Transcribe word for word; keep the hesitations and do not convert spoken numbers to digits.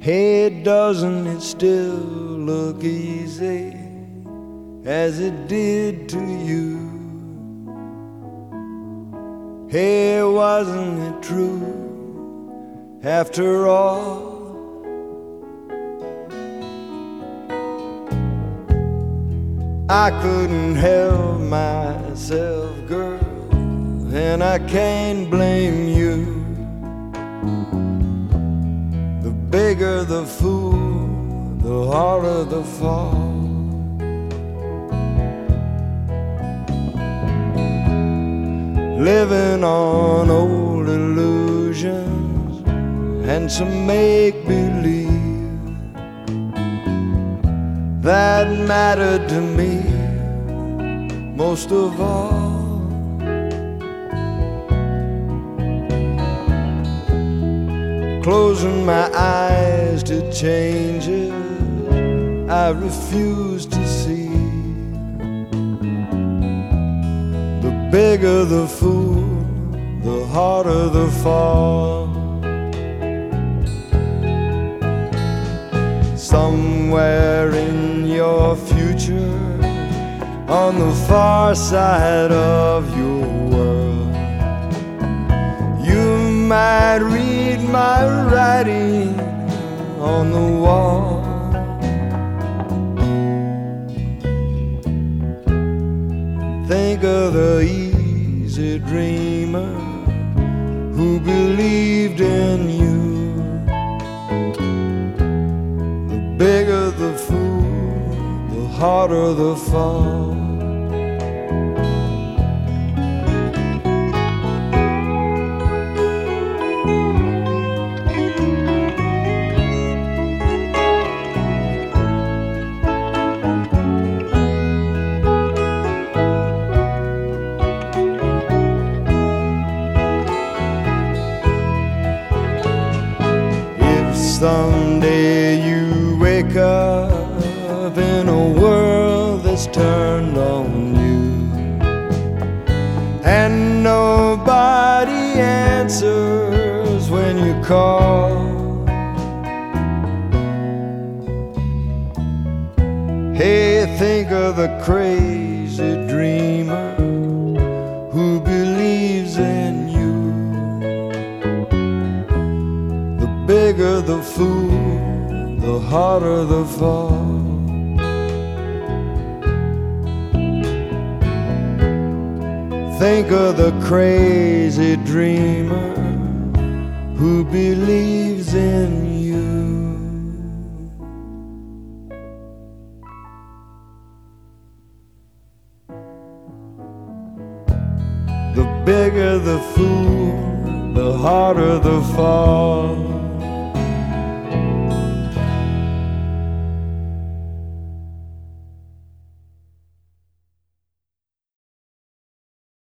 Hey, doesn't it still look easy as it did to you? Hey, wasn't it true after all? I couldn't help myself, girl, and I can't blame you. The bigger the fool, the harder the fall. Living on old illusions and some make-believe that mattered to me most of all. Closing my eyes to changes I refuse to see. The bigger the fool, the harder the fall. Somewhere in your future, on the far side of your world, you might read my writing on the wall. Think of the easy dreamer who believed in you. The bigger the fool, the harder the fall. Someday you wake up in a world that's turned on you, and nobody answers when you call. Hey, think of the crazy dreamer who believes in you. The bigger the fool, the harder the fall. Think of the crazy dreamer who believes in you. The bigger the fool, the harder the fall.